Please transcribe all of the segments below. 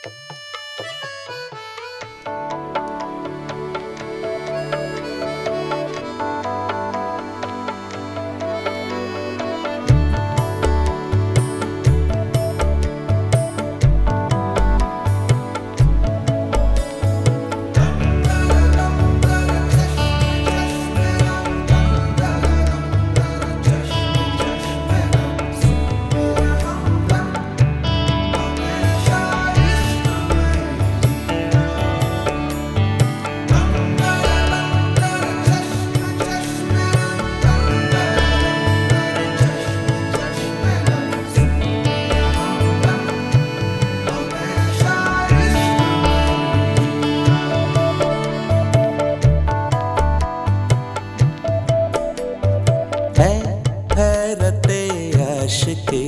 हैरते आशिकी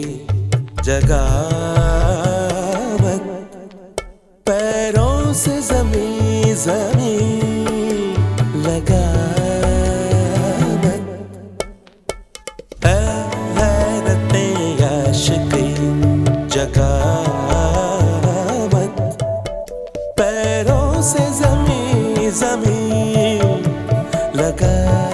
जगावत, पैरों से जमीन जमीन लगावत। हैरते आशिकी जगावत, पैरों से जमीन जमीन लगावत।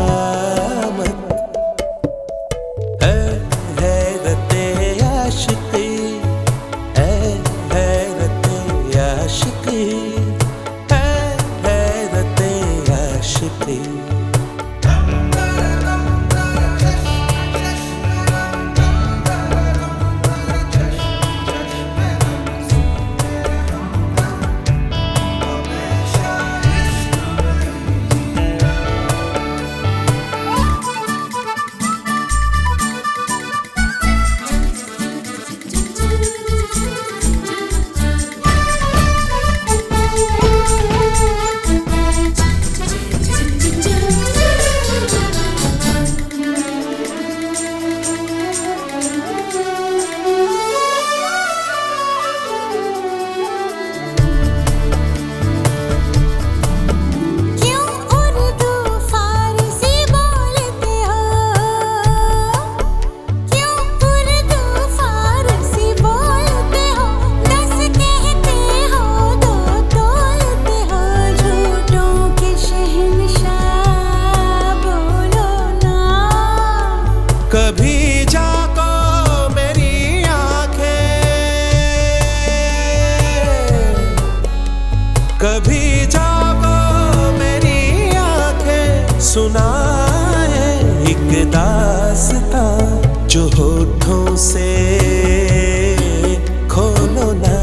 कभी जाको मेरी आंखें, कभी जाको मेरी आंखें, सुनाए एक दास्तां जो होठों से खोलो ना।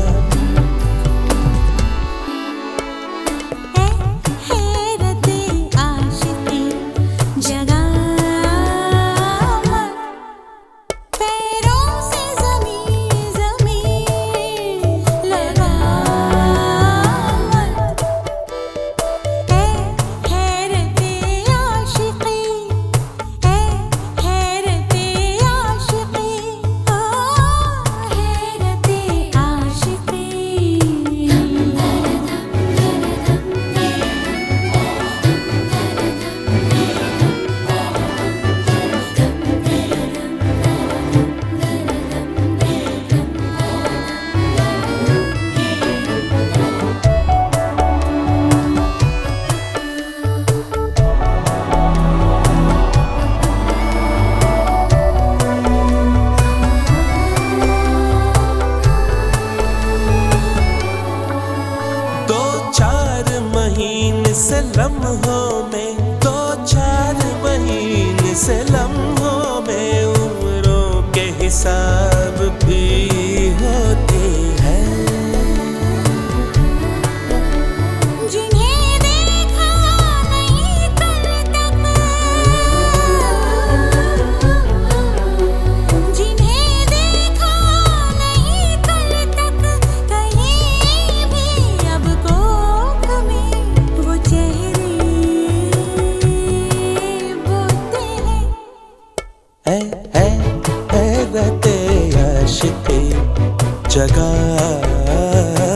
से लम्हों में, 2-4 महीने से लम्हों में उम्रों के हिसाब भी होते हैं। जिन्हें देखा नहीं कल तक, जिन्हें देखा नहीं कल तक, कहीं भी अब कोख में वो चेहरे बोते है रहते आशिकी जगह